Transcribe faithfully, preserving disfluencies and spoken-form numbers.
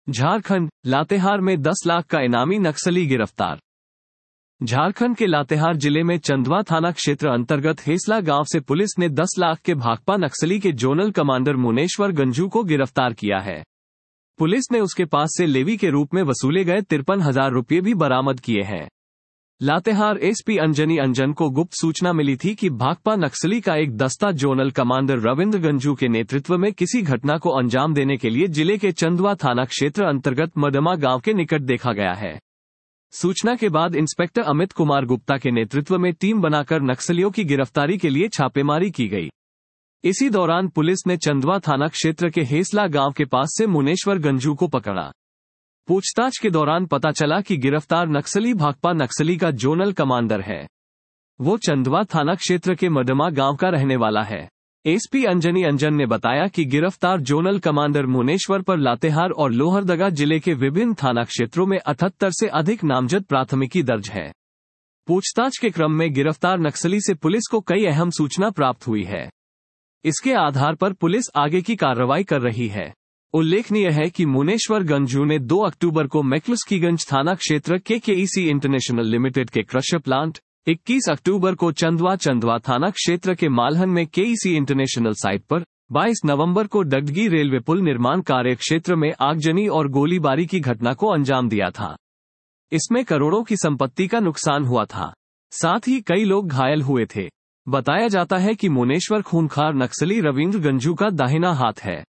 झारखंड, लातेहार में दस लाख का इनामी नक्सली गिरफ्तार। झारखंड के लातेहार जिले में चंदवा थाना क्षेत्र अंतर्गत हेसला गांव से पुलिस ने दस लाख के भाकपा नक्सली के जोनल कमांडर मुनेश्वर गंजू को गिरफ्तार किया है। पुलिस ने उसके पास से लेवी के रूप में वसूले गए तिरपन हजार रुपये भी बरामद किए हैं। लातेहार एसपी अंजनी अंजन को गुप्त सूचना मिली थी कि भाकपा नक्सली का एक दस्ता जोनल कमांडर रविंद्र गंजू के नेतृत्व में किसी घटना को अंजाम देने के लिए जिले के चंदवा थाना क्षेत्र अंतर्गत मडमा गांव के निकट देखा गया है। सूचना के बाद इंस्पेक्टर अमित कुमार गुप्ता के नेतृत्व में टीम बनाकर नक्सलियों की गिरफ्तारी के लिए छापेमारी की गई। इसी दौरान पुलिस ने चंदवा थाना क्षेत्र के हेसला गांव के पास से मुनेश्वर गंजू को पकड़ा। पूछताछ के दौरान पता चला कि गिरफ्तार नक्सली भाकपा नक्सली का जोनल कमांडर है। वो चंदवा थाना क्षेत्र के मडमा गांव का रहने वाला है। एसपी अंजनी अंजन ने बताया कि गिरफ्तार जोनल कमांडर मुनेश्वर पर लातेहार और लोहरदगा जिले के विभिन्न थाना क्षेत्रों में अठहत्तर से अधिक नामजद प्राथमिकी दर्ज है। पूछताछ के क्रम में गिरफ्तार नक्सली से पुलिस को कई अहम सूचना प्राप्त हुई है। इसके आधार पर पुलिस आगे की कार्रवाई कर रही है। उल्लेखनीय है कि मुनेश्वर गंजू ने दो अक्टूबर को मैक्लुस्कीगंज थाना क्षेत्र के केईसी इंटरनेशनल लिमिटेड के क्रशर प्लांट, इक्कीस अक्टूबर को चंदवा चंदवा थाना क्षेत्र के मालहन में केईसी इंटरनेशनल साइट पर, बाईस नवंबर को डगडगी रेलवे पुल निर्माण कार्य क्षेत्र में आगजनी और गोलीबारी की घटना को अंजाम दिया था। इसमें करोड़ों की संपत्ति का नुकसान हुआ था। साथ ही कई लोग घायल हुए थे। बताया जाता है कि मुनेश्वर खूंखार नक्सली रविंद्र गंजू का दाहिना हाथ है।